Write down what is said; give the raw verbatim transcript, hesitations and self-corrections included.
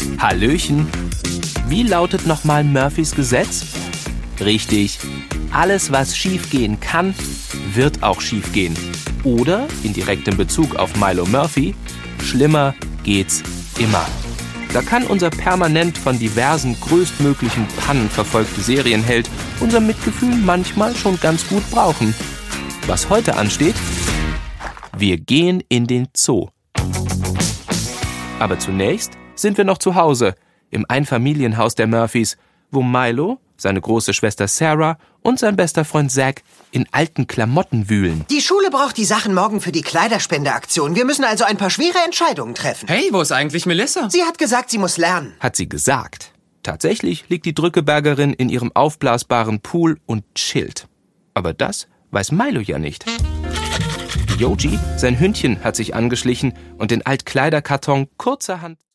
Hallöchen. Wie lautet nochmal Murphys Gesetz? Richtig. Alles, was schiefgehen kann, wird auch schiefgehen. Oder, in direktem Bezug auf Milo Murphy, schlimmer geht's immer. Da kann unser permanent von diversen größtmöglichen Pannen verfolgte Serienheld unser Mitgefühl manchmal schon ganz gut brauchen. Was heute ansteht? Wir gehen in den Zoo. Aber zunächst sind wir noch zu Hause, im Einfamilienhaus der Murphys, wo Milo, seine große Schwester Sarah und sein bester Freund Zack in alten Klamotten wühlen. Die Schule braucht die Sachen morgen für die Kleiderspendeaktion. Wir müssen also ein paar schwere Entscheidungen treffen. Hey, wo ist eigentlich Melissa? Sie hat gesagt, sie muss lernen. Hat sie gesagt. Tatsächlich liegt die Drückebergerin in ihrem aufblasbaren Pool und chillt. Aber das weiß Milo ja nicht. Yogi, sein Hündchen, hat sich angeschlichen und den Altkleiderkarton kurzerhand